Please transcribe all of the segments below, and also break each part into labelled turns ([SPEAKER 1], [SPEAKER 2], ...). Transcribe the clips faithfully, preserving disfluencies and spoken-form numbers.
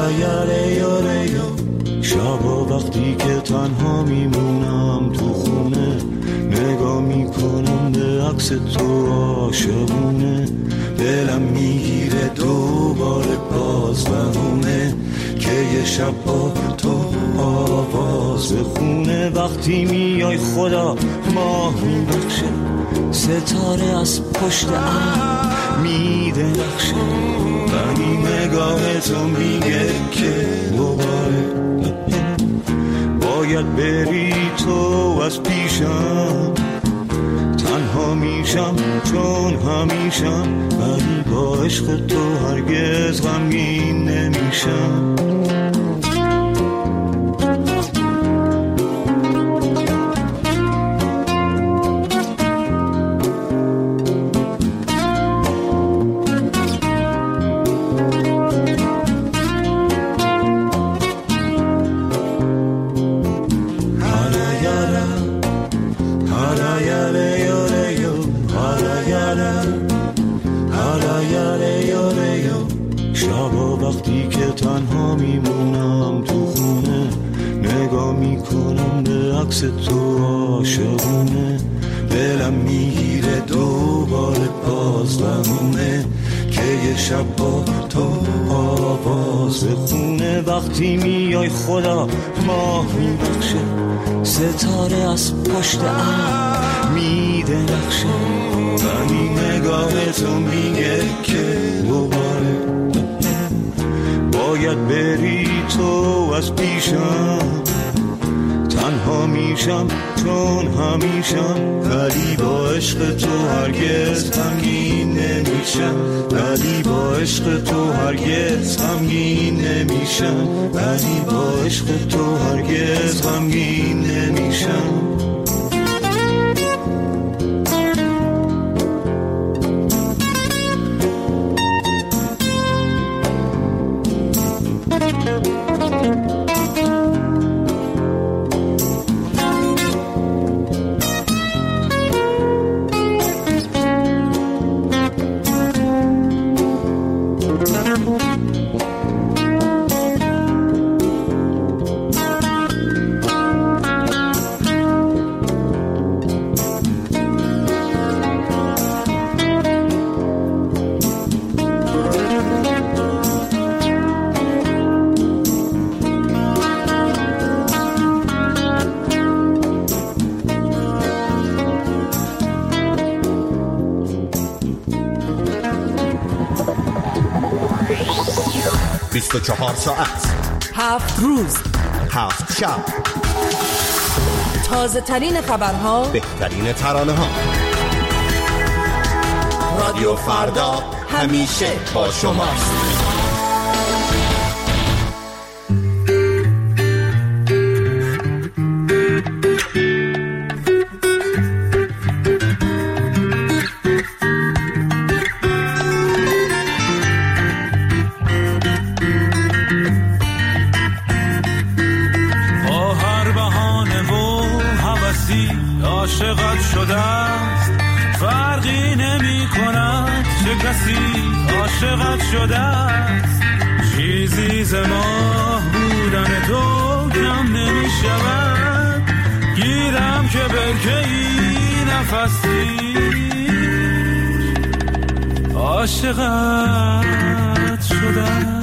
[SPEAKER 1] شبا وقتی که تنها میمونم تو خونه، نگاه میکنم به عکس تو عاشقونه، دلم میگیره دوباره باز بهونه که یه شب با تو آواز بخونه. وقتی میای خدا ماه میبخشه، ستاره از پشت ابر میده نقشه، ولی نگاه تو میگه که دوباره باید بری تو از پیشم. تنها میشم چون همیشم، ولی با عشق تو هرگز غمگین نمیشم. وقتی که تنها میمونم تو خونه، نگاه میکنم به عکس تو عاشقونه، دلم میگیره دوباره باز بمونه که یه شب با تو آواز بخونه. وقتی میای خدا ماه میبخشه، ستاره از پشت ابر میده نقشه، ولی نگاه تو میگه که دوباره باید بری تو از پیشم. تنها میشم چون همیشم، ولی با عشق تو هرگز غمگین نمیشم، ولی با عشق تو هرگز غمگین نمیشم، ولی با عشق تو هرگز غمگین نمیشم.
[SPEAKER 2] بیست و چهار ساعت،
[SPEAKER 3] هفت روز،
[SPEAKER 2] هفت شب،
[SPEAKER 3] تازه ترین خبرها،
[SPEAKER 2] بهترین ترانه ها. رادیو فردا همیشه با شماست.
[SPEAKER 4] عاشقت شده است، فرقی نمی کند چه کسی عاشقت شده است. چیزی ز ماه بودن تو کم نمی شود، گیرم که برکه‌ای نفسی عاشقت شده است.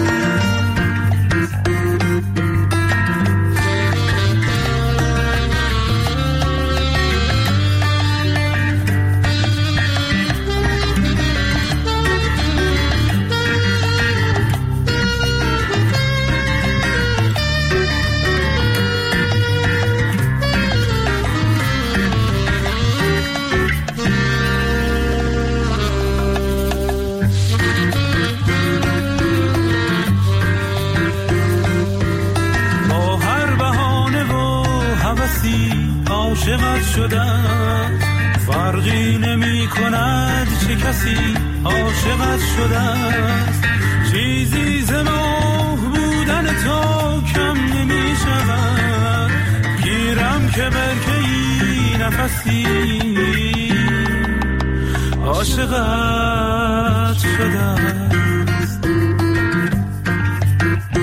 [SPEAKER 4] عاشقت شدم، فرقی نمی کند چه کسی عاشقت شده است. چیزی ز ماه بودن تو کم نمی شود، گیرم که برکه‌ای نفسی عاشقت شده است.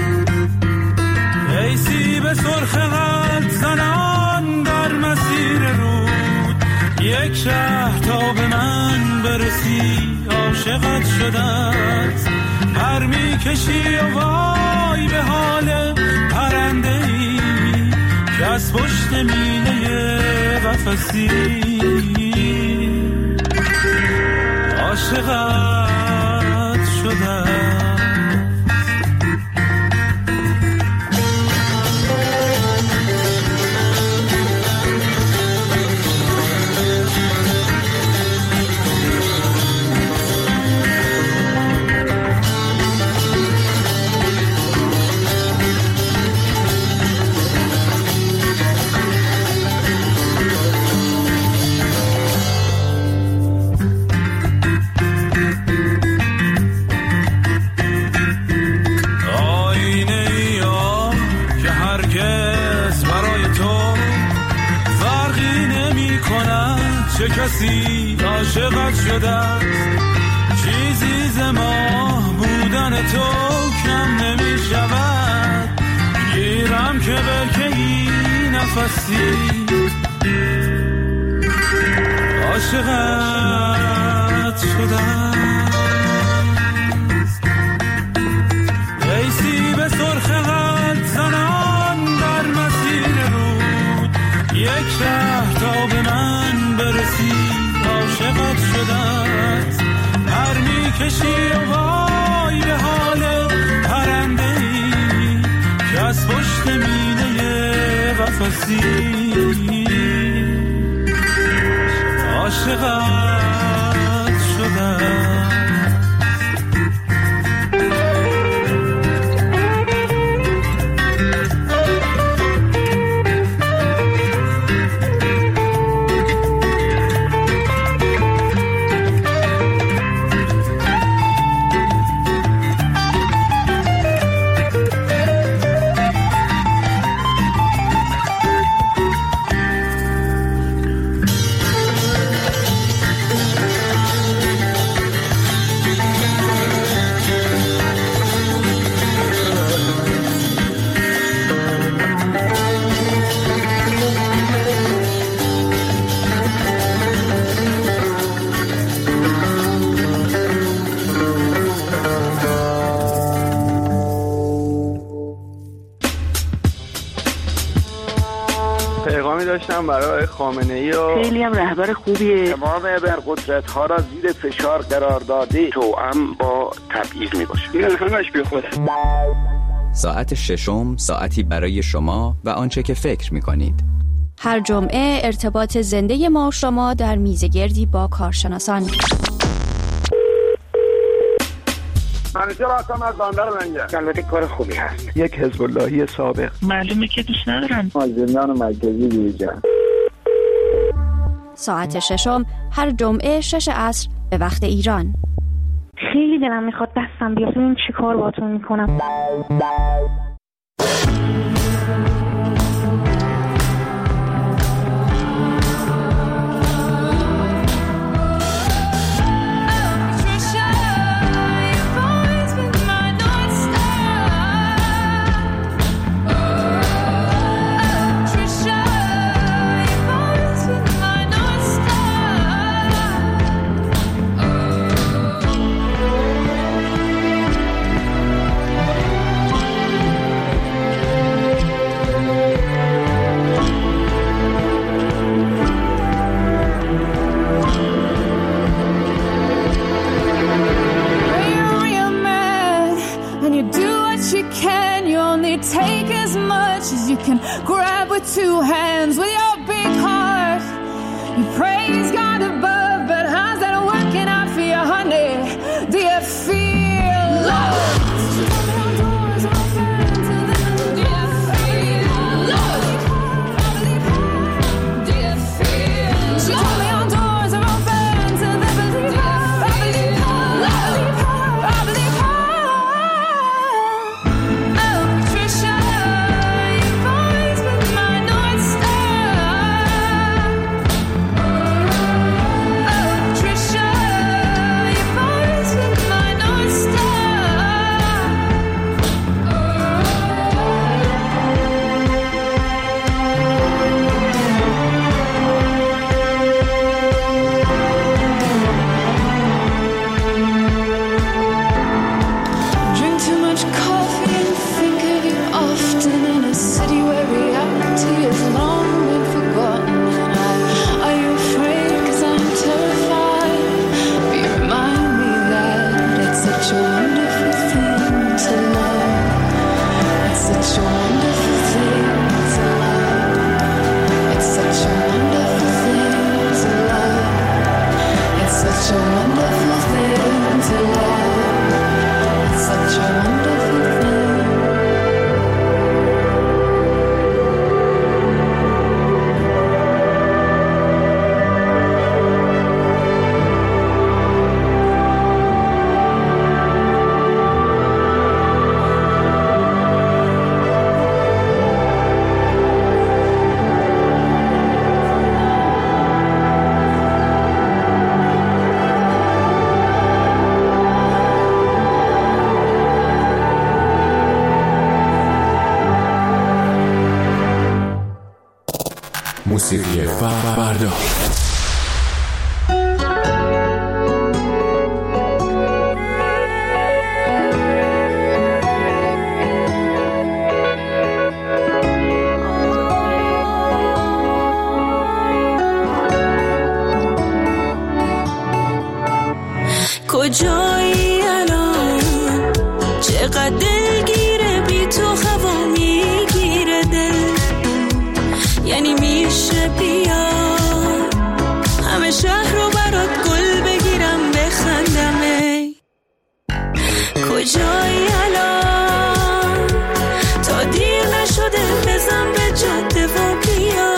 [SPEAKER 4] شده است. پر میکشی و وای به حال پرنده ای که از پشت میله قفسی عاشقت شده است. چه کسی عاشقت شده است. چیزی ز ماه بودن تو کم نمی شود. گیرم که برکهی نفسی عاشقت شده است. ایسی به سرخ قد زنان در مسیر رود یک شهر تا به من برسی عاشقت شده است. پر میکشی و وای به حال پرنده ای که از پشت میله قفسی عاشقت شده است.
[SPEAKER 5] داشتم برای خامنه‌ای و
[SPEAKER 6] خیلی هم رهبر خوبیه.
[SPEAKER 5] تمام ابرقدرت ها را زیر فشار قرار داده توأم با تبعیض میباشه. این همش بی خوده.
[SPEAKER 7] ساعت ششم، ساعتی برای شما و آنچه که فکر میکنید.
[SPEAKER 8] هر جمعه ارتباط زنده ما و شما در میزگردی با کارشناسان.
[SPEAKER 5] منیجر آسام از باندر منگه. البته کار خوبی هست. یک حزب اللهی سابق.
[SPEAKER 6] معلومه که دوست ندارن.
[SPEAKER 5] مازندران مرکزی دیجا.
[SPEAKER 8] ساعت ششم هر جمعه شش عصر به وقت ایران.
[SPEAKER 6] خیلی دلم میخواد دستم بیاد ببینم چی کار باهاتون میکنم.
[SPEAKER 9] Take as much as you can grab with two hands with your big heart. You praise God above, but how's that working out for you, honey? Do you feel love?
[SPEAKER 10] موسیقی فردا.
[SPEAKER 11] کجایی الان چقدر دلگیره بی تو هوا میگیره دل یعنی میشه بیا همه شهر رو برات گل بگیرم بخندم ای کجایی الان تا دیر نشده بزن به جاده و بیا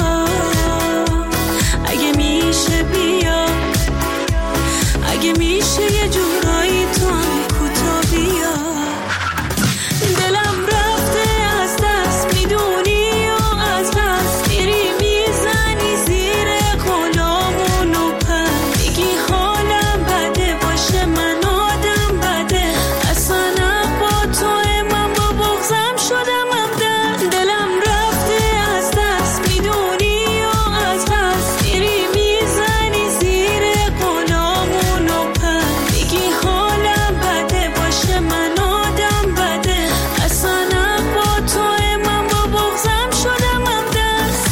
[SPEAKER 11] اگه میشه بیا اگه میشه یه جورایی تو هم کوتا بیا دلم رفته از دست میدونی و از دست میری میزنی زیر غلامون و پر میگی حالم بده باشه من آدم بده اصلا با تو من با بغضم شدم همدم دلم رفته از دست میدونی و از دست میری میزنی زیر غلامون و پر میگی حالم بده باشه من آدم بده اصلا با تو من با بغضم شدم همدست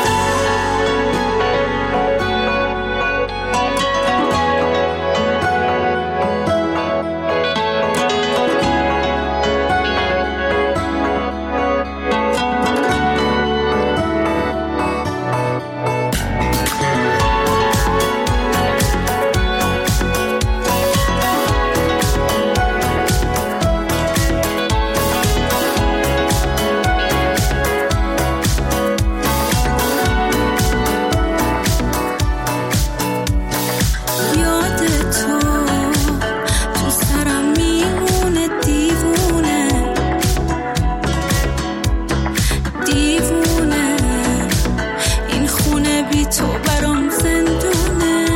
[SPEAKER 11] یاد تو تو سرم میمونه دیوونه دیوونه این خونه بی تو برام زندونه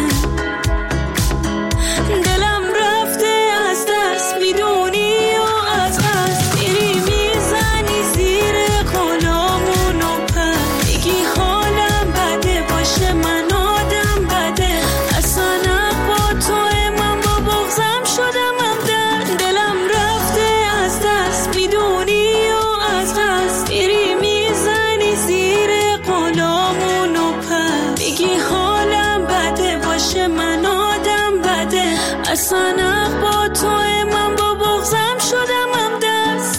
[SPEAKER 11] دلم رفته از دست میدونی و از دست میری میزنی زیر غلامون و پر میگی حالم بده باشه من آدم بده اصلا با تو من با بغضم شدم همدم دلم رفته از دست میدونی و از دست میری میزنی زیر غلامون و پر میگی حالم بده باشه من آدم بده اصلا با تو من با بغضم شدم همدست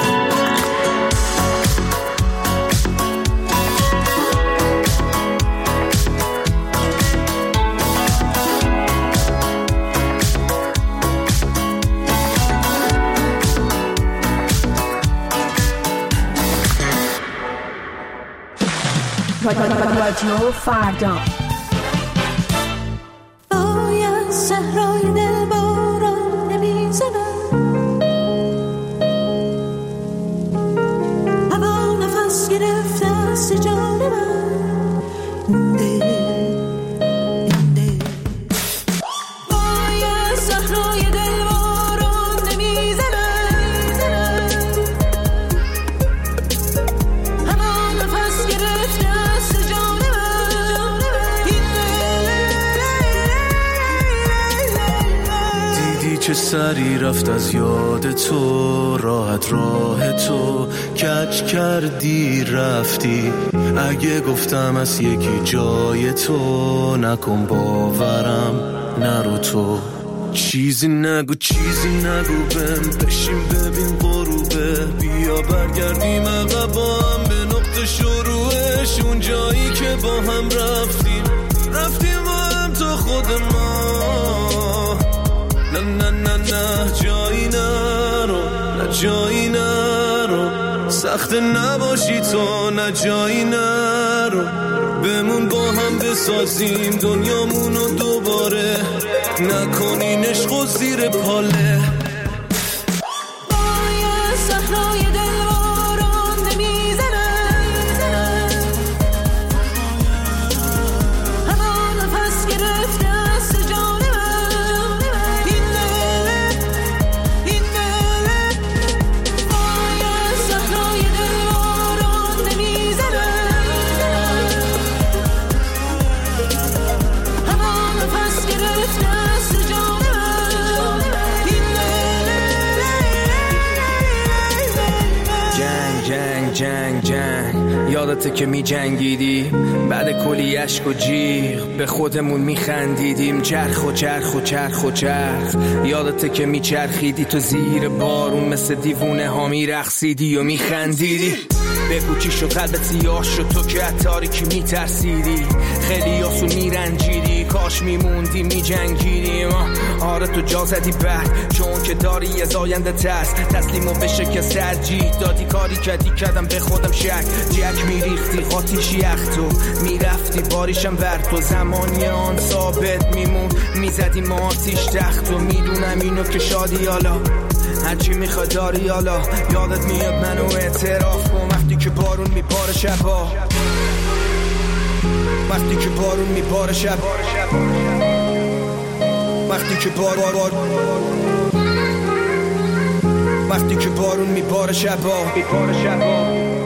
[SPEAKER 3] رادیو فردا.
[SPEAKER 11] باید صحرای دل باران نمیزنم هوا نفس گرفته از جان من مونده مونده باید صحرای دل باران نمیزنم هوا نفس گرفته از جان من
[SPEAKER 4] دیدی چه سری رفت از یاد تو راحت راه تو کج کردی رفتی اگه گفتم از یکی جای تو نکن باورم نرو تو چیزی نگو چیزی نگو بهم بشین ببین غروبه بیا برگردیم عقب با هم به نقطه شروعش اون جایی که با هم رفتیم رفتیم با هم تا خود ما نه نه نه نه جایی نرو نه جایی نرو سخت نباشی تو نه جایی نرو بمون با هم بسازیم دنیامونو دوباره نکنین عشق و زیر پاله
[SPEAKER 11] باید صحرای دل باران نمیزنم هوا نفس گرفته از جان من این دل این دل باید صحرای دل باران نمیزنم
[SPEAKER 10] جنگ جنگ جنگ یادته که می جنگیدی بعد کلی عشق و جیغ به خودمون می خندیدیم چرخ و چرخ و چرخ و چرخ یادته که می چرخیدی تو زیر بارون مثل دیوونه ها می رقصیدی و می خندیدی بگو چی شد قلبت سیاه شد تو که از تاریکی می ترسیدی خیلی آسون می رنجیدی کاش می موندی می جنگیدیم آره تو جا زدی بعد چون که داری از آینده ترس تسلیمو به شکست ترجیح دادی کاری کردی کردم به خودم شک جک می ریختی قاتیش یخ تو می رفتی باریشم بر تو زمانی آن ثابت می مون می زدی ما آتیش تخت و می دونم اینو که شادی حالا هرچی میخواد داری حالا یادت میاد منو اعتراف کن وقتی که بارون میباره شبا وقتی که بارون میباره شب وقتی که بار بار وقتی که بارون میباره شبا میباره شبا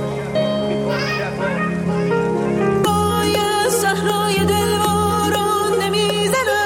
[SPEAKER 11] باید صحرای دلواران نمیزنه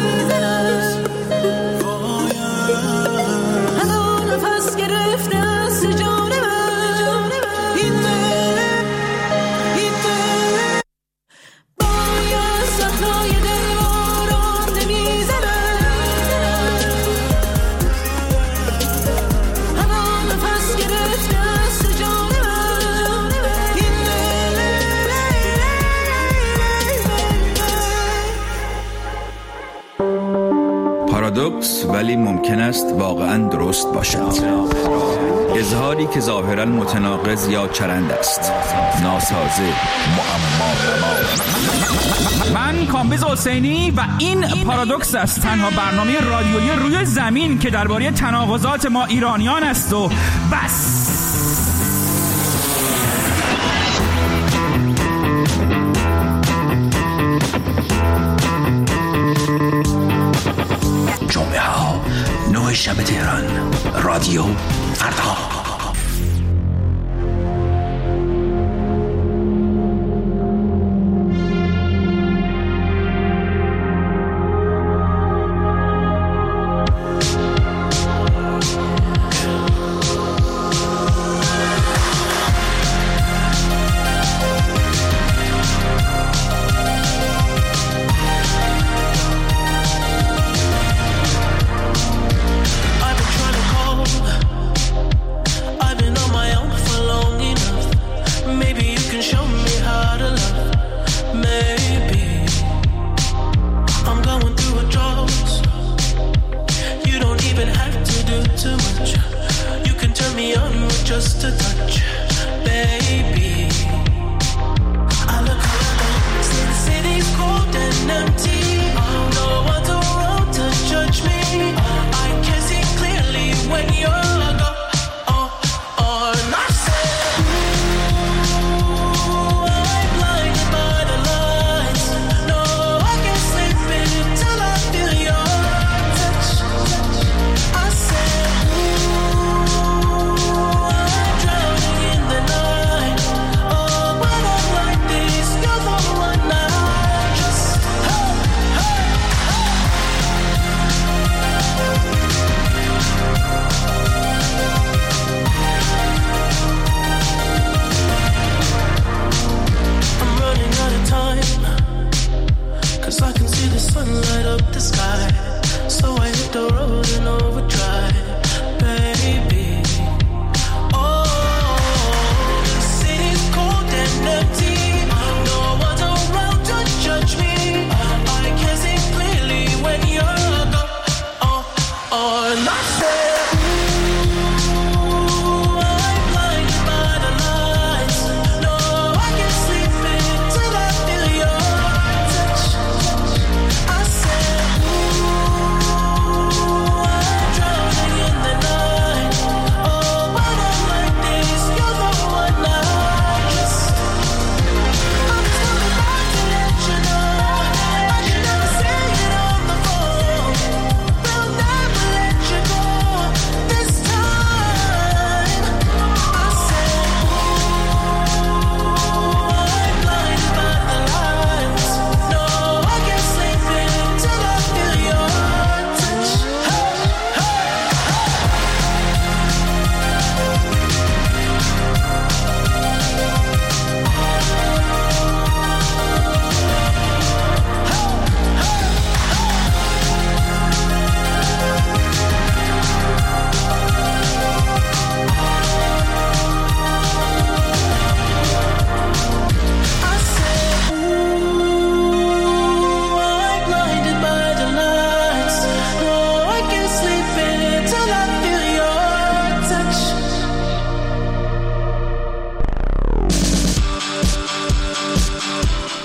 [SPEAKER 12] پارادوکس ولی ممکن است واقعا درست باشد. اظهاری که ظاهرا متناقض یا چرند است. ناسازه معما.
[SPEAKER 13] من کامبیز حسینی و این پارادوکس است، تنها برنامه رادیویی روی زمین که درباره تناقضات ما ایرانیان است و بس.
[SPEAKER 14] جمعه ها نه شب تهران، رادیو فردا.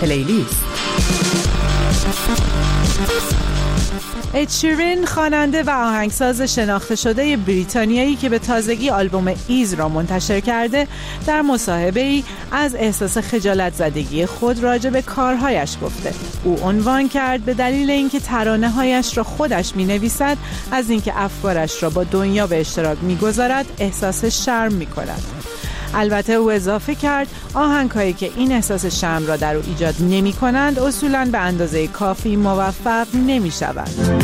[SPEAKER 15] پلیلیست. اد شیرین خواننده و آهنگساز شناخته شده بریتانیایی که به تازگی آلبوم ایز را منتشر کرده، در مصاحبه‌ای از احساس خجالت زدگی خود راجع به کارهایش گفته. او عنوان کرد به دلیل اینکه ترانه‌هایش را خودش می‌نویسد، از اینکه افکارش را با دنیا به اشتراک می‌گذارد احساس شرم می‌کند. البته او اضافه کرد آهنگ‌هایی که این احساس شرم را در او ایجاد نمی‌کنند اصولاً به اندازه کافی موفق نمی‌شوند.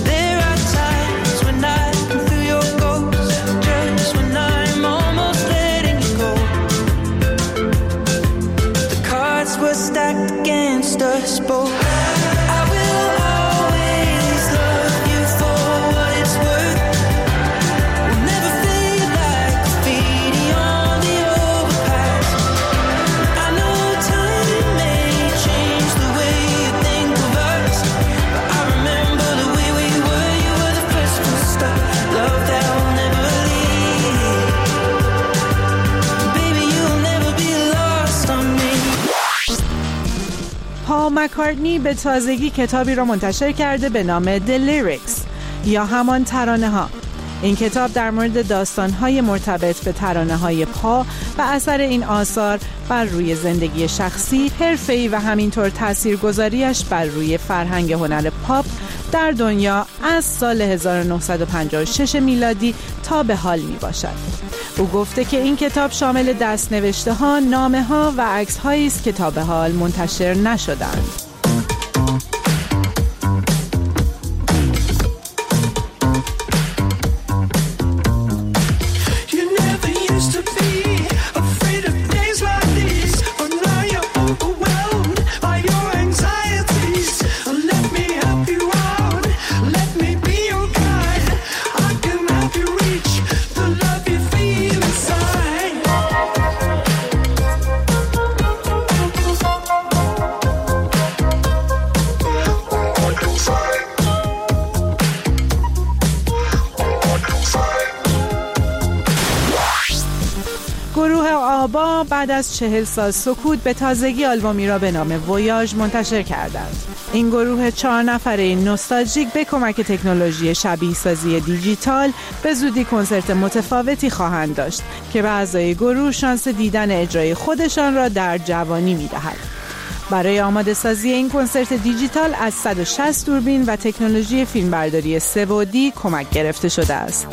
[SPEAKER 15] پال مکارتنی به تازگی کتابی را منتشر کرده به نام The Lyrics یا همان ترانه ها. این کتاب در مورد داستان‌های مرتبط به ترانه‌های پا و اثر این آثار بر روی زندگی شخصی، حرفه‌ای و همینطور تاثیرگذاریش بر روی فرهنگ هنر پاپ در دنیا از سال هزار و نهصد و پنجاه و شش میلادی تا به حال می باشد. او گفته که این کتاب شامل دست‌نوشته ها، نامه ها و عکس هایی است که تا به حال منتشر نشدند. گروه آبا بعد از چهل سال سکوت به تازگی آلبومی را به نام ویاژ منتشر کردند. این گروه چهار نفره نوستالژیک به کمک تکنولوژی شبیه سازی دیجیتال به زودی کنسرت متفاوتی خواهند داشت که به اعضای گروه شانس دیدن اجرای خودشان را در جوانی می‌دهد. برای آماده سازی این کنسرت دیجیتال از صد و شصت دوربین و تکنولوژی فیلمبرداری سه بعدی کمک گرفته شده است.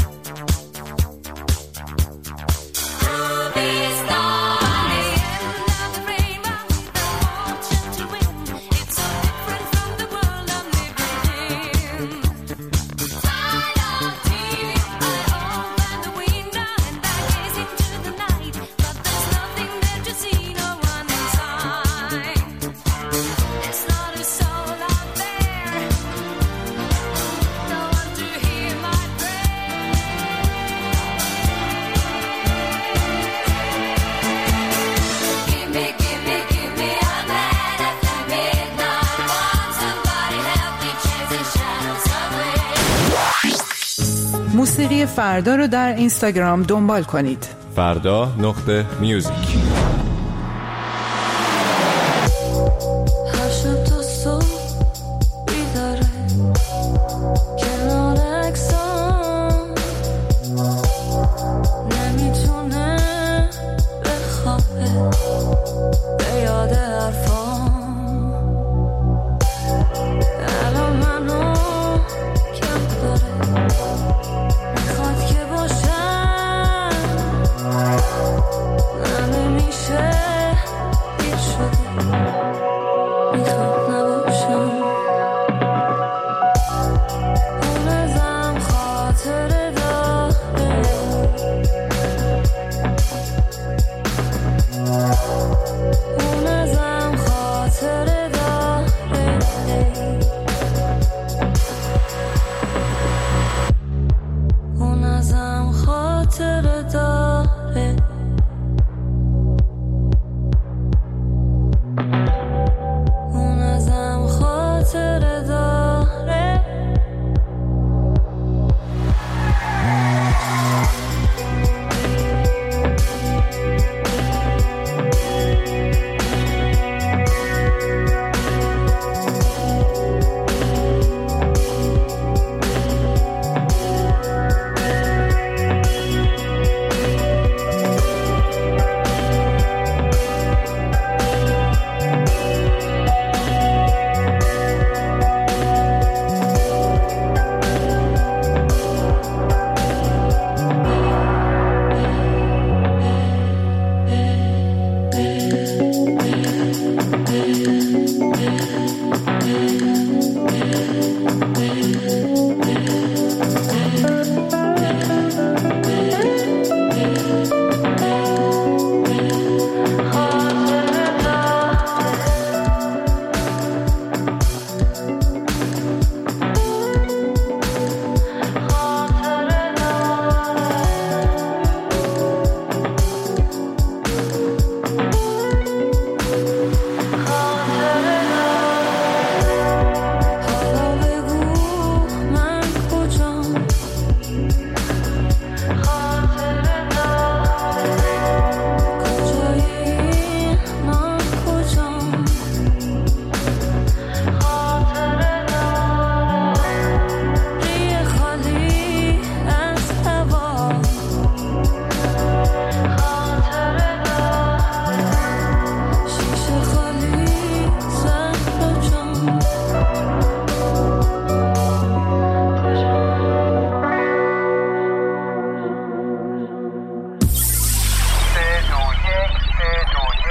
[SPEAKER 15] موسیقی فردا رو در اینستاگرام دنبال کنید.
[SPEAKER 16] فردا نقطه میوزیک.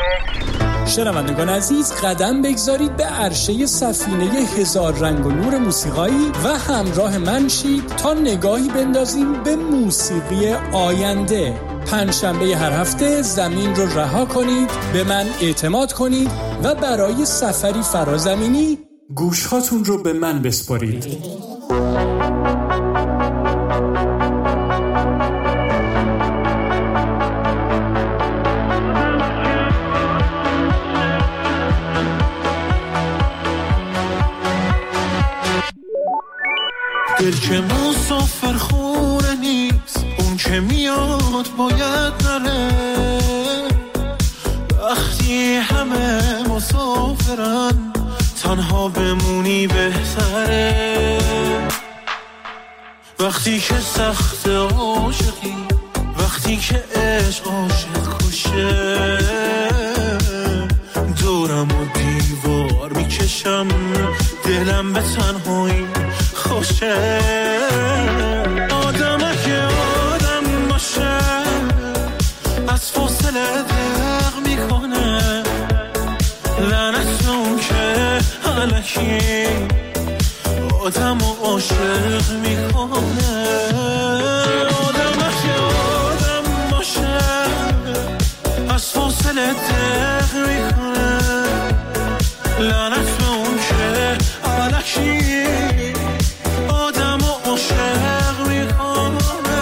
[SPEAKER 17] شنوندگان عزیز، قدم بگذارید به عرشه سفینه هزار رنگ و نور موسیقایی و همراه من شید تا نگاهی بندازیم به موسیقی آینده. پنجشنبه هر هفته زمین رو رها کنید، به من اعتماد کنید و برای سفری فرازمینی گوشهاتون رو به من بسپارید.
[SPEAKER 18] دل که مسافر خونه نیست، اون که میاد باید نره. وقتی همه مسافرن تنها بمونی بهتره. وقتی که سخت عاشقی، وقتی که عشق عاشق کشه، دورم و دیوار میکشم، دلم به تنهایی خوشه. آدمه که آدم باشه از فاصله دق میکنه، لعنت اون که الکی آدم و عاشق میکنه. آدمه که آدم باشه از فاصله دق میکنه، لعنت اون که الکی آدم و عاشق میکنه.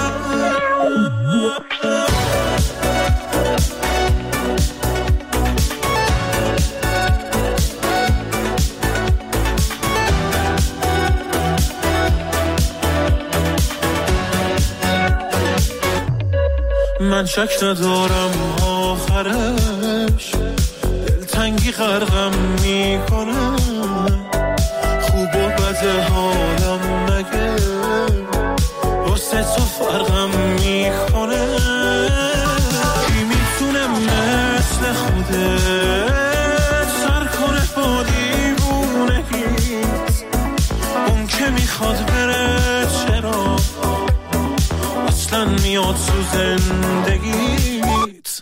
[SPEAKER 18] من شک ندارم آخرش دلتنگی غرقم میکنه. خوب و بد حالم مگه واسه تو فرقم میکنه. کی میتونه مثل خودت سر کنه با دیوونگیت؟ اون که میخواد بره چرا اصلا میاد تو زندگیت؟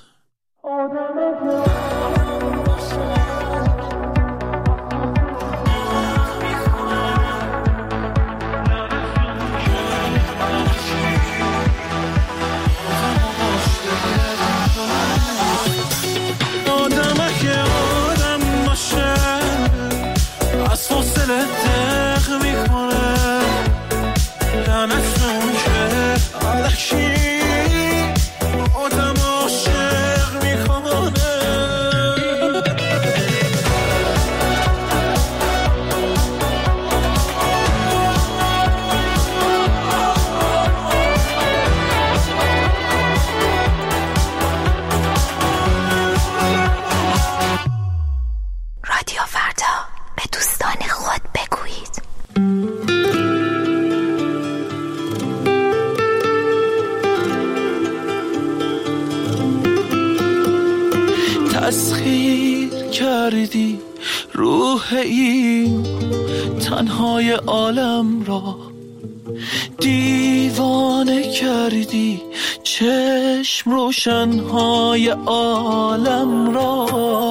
[SPEAKER 18] تسخیر کردی روح این تنهای عالم را، دیوانه کردی چشم روشنهای عالم را.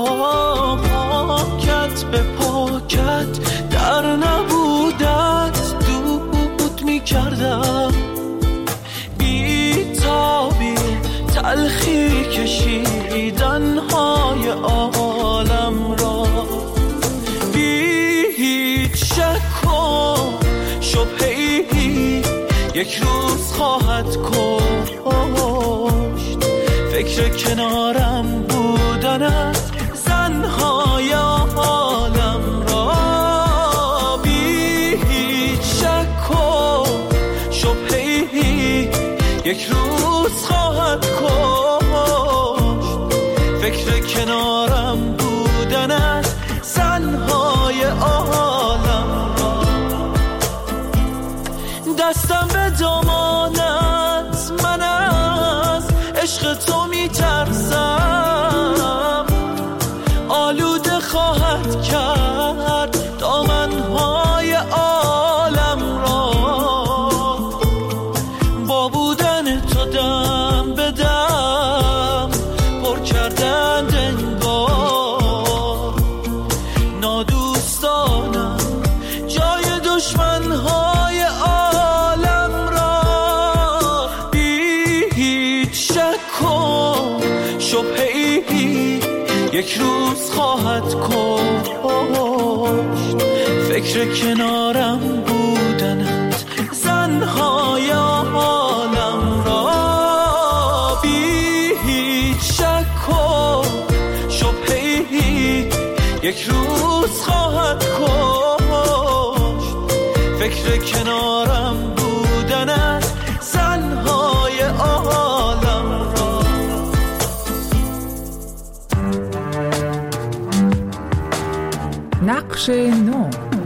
[SPEAKER 18] پاکت به پاکت در نبودت دود می کردم، بی تابی تلخی کشیدنهای عالم را. بی هیچ شک و شبهی یک روز خواهد کشت، فکر کنارم بودنت زنهای عالم را. بی هیچ شک و شبهی یک روز خواهد کشت، فکر کنارم بودنت زنهای عالم را. دستم به دامانت، من از عشق تو میترسم، شک کن شبهی یک روز خواهد کشت فکر کنارم بودنت زنهای عالم را بی هیچ شک کن شبهی یک روز خواهد کشت فکر کنارم بودنت زنهای عالم را.
[SPEAKER 15] نقش نو.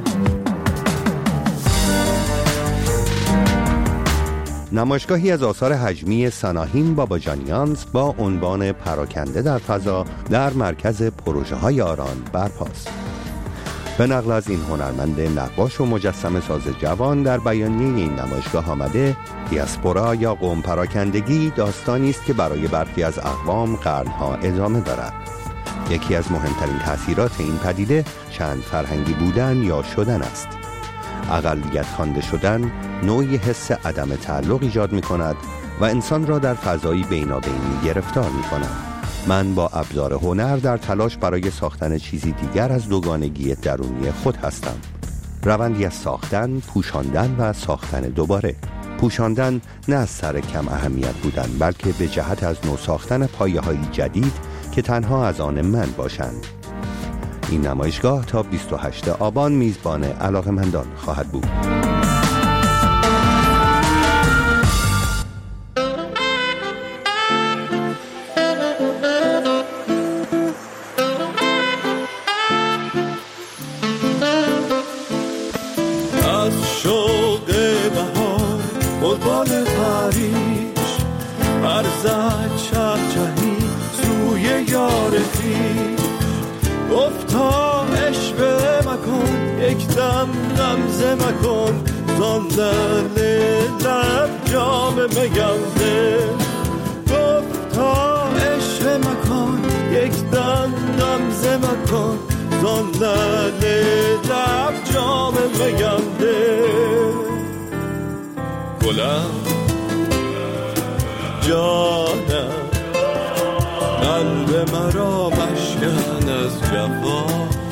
[SPEAKER 19] نمایشگاهی از آثار هجمی سناهین باباجانیانز با عنوان پراکنده در فضا در مرکز پروژه های آران برپاست. به نقل از این هنرمند نقاش و مجسمه ساز جوان در بیانیه این نمایشگاه آمده دیاسپورا یا قوم پراکندگی داستانی است که برای برخی از اقوام قرنها ادامه دارد. یکی از مهمترین تأثیرات این پدیده چند فرهنگی بودن یا شدن است. اقلیت خوانده شدن نوعی حس عدم تعلق ایجاد می کند و انسان را در فضایی بینابینی گرفتار می کند. من با ابزار هنر در تلاش برای ساختن چیزی دیگر از دوگانگی درونی خود هستم. روندی از ساختن، پوشاندن و ساختن دوباره. پوشاندن نه از سر کم اهمیت بودن بلکه به جهت از نو ساختن پایه‌های جدید که تنها از آن من باشند. این نمایشگاه تا بیست و هشتم آبان میزبان علاقه‌مندان خواهد بود.
[SPEAKER 1] از شوق بهار بلبل پریش ارزد چهچهی سوی یار خویش گفتا اشوه مکن یک دم غمزه مکن زاندن لب جام میگنده گفتا اشوه مکن یک دم غمزه مکن زاندن لب جام میگنده گلم جانم قلب مرا مشکن از جفا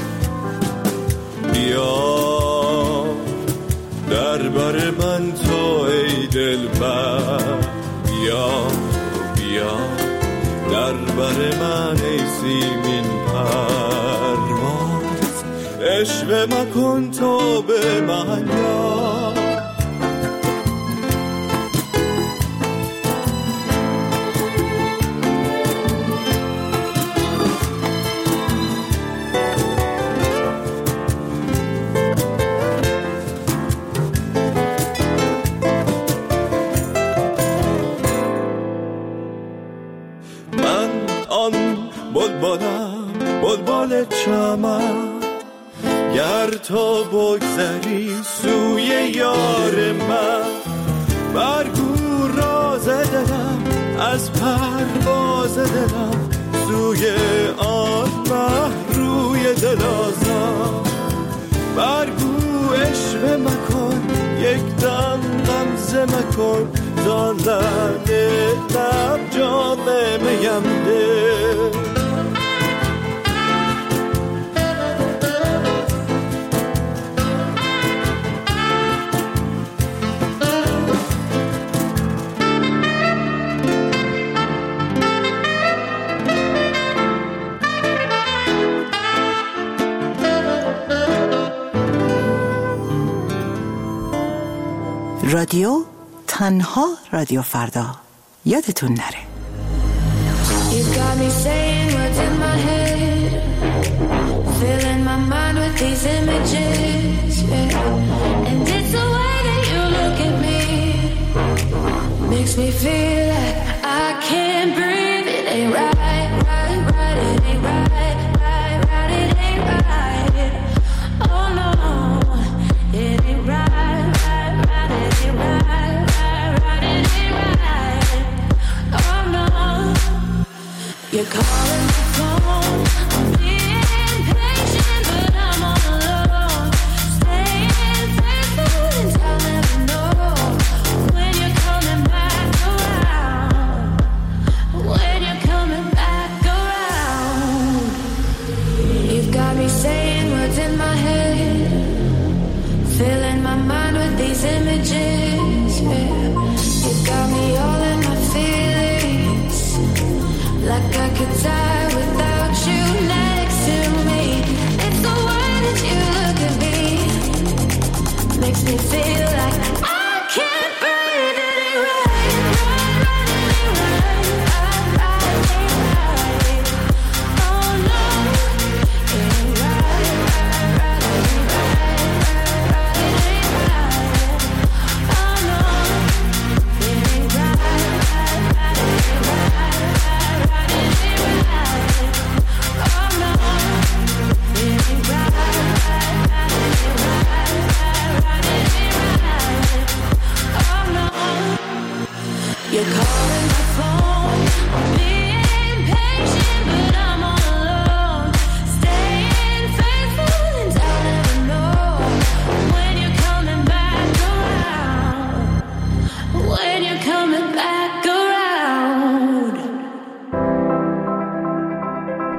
[SPEAKER 1] بیا در بر من تو ای دلبر بیا بیا در بر من ای سیمین پرواز عشق مکن تو به من یا بلبلم بلبل چمن گر تو بگذری سوی یار من برگو راز دلم از پرواز دلم سوی آن مه روی دلازم برگو عشق مکن یک دم غمزه مکن زاندن لب جام میگنده
[SPEAKER 20] رادیو تنها رادیو فردا یادتون نره.
[SPEAKER 11] You got me saying what's in my head, filling my mind with these images, yeah. And it's the way that you look at me, makes me feel like I can't breathe. It ain't right, right, right, it ain't right, right, right, it ain't right. Oh no, it ain't right, right, right, it ain't right, right, right, it ain't right. Oh no. You're calling my phone, I'm being patient, but I'm all alone. Staying faithful and I'll never know when you're coming back around.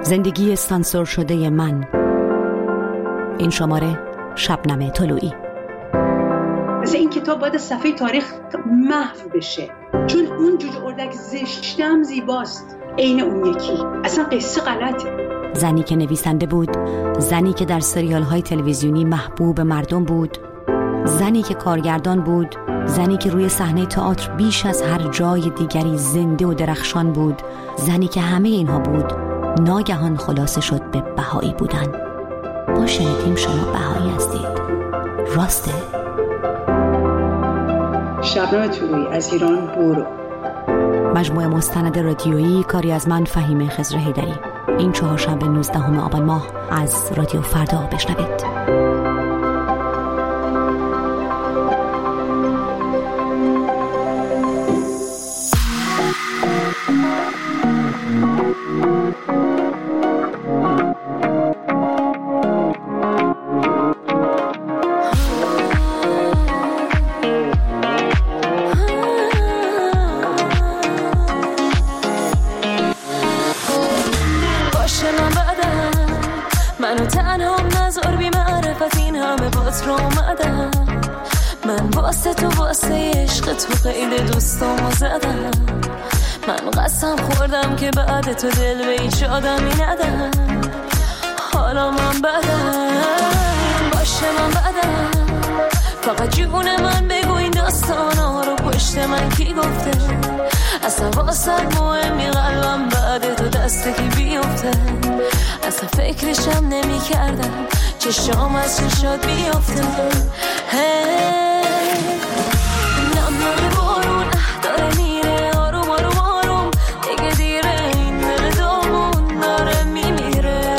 [SPEAKER 21] زندگی سانسور شده من. این شماره شبنم طلوعی.
[SPEAKER 22] مثل این کتاب باید صفحه تاریخ محو بشه، چون اون جوجه اردک زشتم زیباست عین اون یکی. اصلا قصه غلطه.
[SPEAKER 21] زنی که نویسنده بود، زنی که در سریال های تلویزیونی محبوب مردم بود، زنی که کارگردان بود، زنی که روی صحنه تئاتر بیش از هر جای دیگری زنده و درخشان بود، زنی که همه اینها بود ناگهان خلاصه شد به بهایی بودن. ما شنیدیم شما بهایی هستید. راسته؟
[SPEAKER 22] شبنم طلوعی از ایران برو.
[SPEAKER 21] مجموعه مستند رادیویی کاری از من فهیمه خضر حیدری. این چهارشنبه نوزدهم آبان ماه از رادیو فردا بشنوید.
[SPEAKER 11] منو تنها نذار بی معرفت این همه بات رو اومدم. من واسه تو واسه عشق تو خیلی دوستامو زدم. من قسم خوردم که بعد تو دل به هیچ آدمی ندم. حالا من بدم باشه من بدم. فقط جون من بگو این داستانا رو پشت من کی گفته. اصلا واسه مهمی قلبم بعد تو دست کی بیفته. اصلا فکرشم نمی کردم چشام از چشات بیفته. نم نم بارون داره میره آروم آروم آروم. دیگه دیره این دل دامون داره میمیره.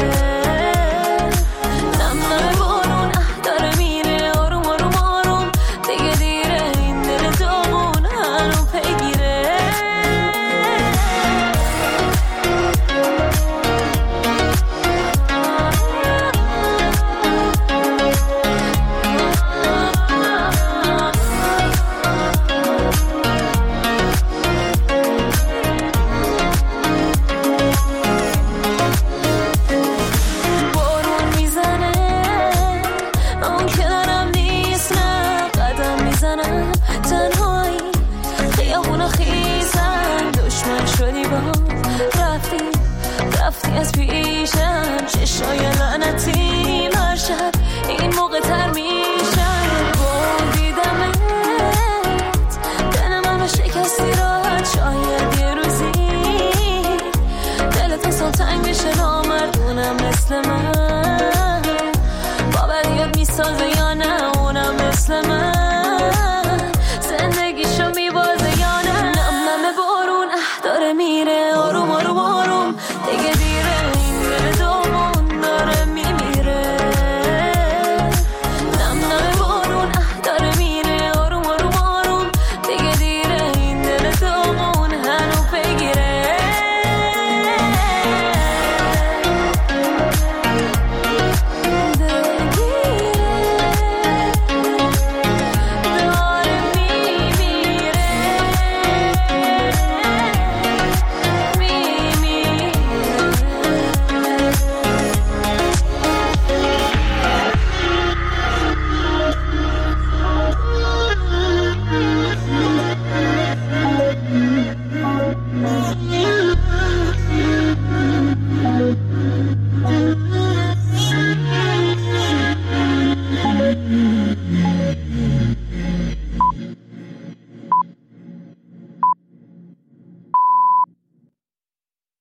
[SPEAKER 11] نم نم بارون داره میره آروم آروم آروم. دیگه دیره این دل دامون هنو پیگیره. رفتی رفتی از پیشم چشای لعنتی